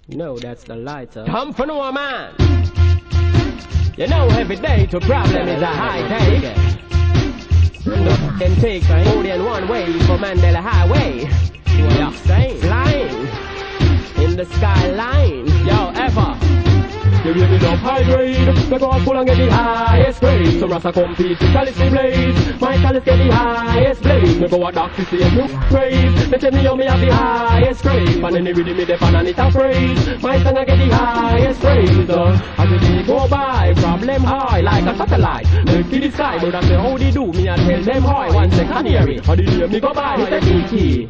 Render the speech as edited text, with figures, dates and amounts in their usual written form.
No, that's the lighter. Come for no man. You know every day to problem is a high day. Then take more than one way for Mandela Highway. Yeah, flying in the skyline. Yo, ever. You give me up high grade. We go full and get the highest grade. So Rasta compete with Chalice Blaze. My Chalice get the highest blaze. Me go a dark to see a new grade. They tell me how me have the highest grade. And any rhythm me the pan and it a praise. My song I get the highest praise. As the day go by, problem high like a satellite. Look to the sky, but I say how they do. Me I tell them high. 1 second hear it. How they hear me go by? It's a kiki.